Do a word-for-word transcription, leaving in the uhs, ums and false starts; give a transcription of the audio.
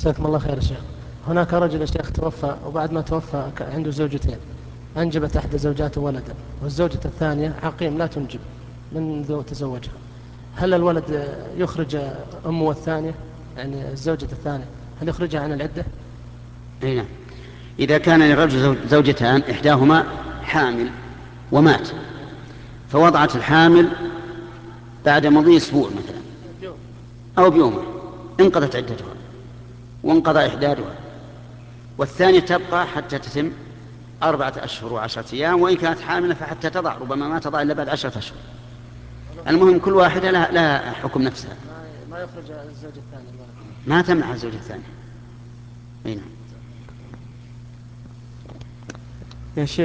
جزاكم الله خير يا شيخ. هناك رجل يا شيخ توفى، وبعد ما توفى ك- عنده زوجتين. أنجبت إحدى زوجاته ولدا، والزوجة الثانية عقيم لا تنجب منذ تزوجها. هل الولد آه، يخرج آه، أمه الثانية، يعني الزوجة الثانية، هل يخرجها عن العدة؟ أي نعم. إذا كان للرجل زوج- زوجتان، إحداهما حامل ومات، فوضعت الحامل بعد مضي أسبوع مثلا أو بيومه، انقضت عدتها وانقضى إحدادها، والثانية تبقى حتى تتم أربعة أشهر وعشرة أيام، وإن كانت حاملة فحتى تضع، ربما ما تضع إلا بعد عشرة أشهر. المهم كل واحدة لها, لها حكم نفسها، ما ما يخرج الزوج الثاني الولد. ما تمنع الزوج الثاني. أي نعم. يا شيخ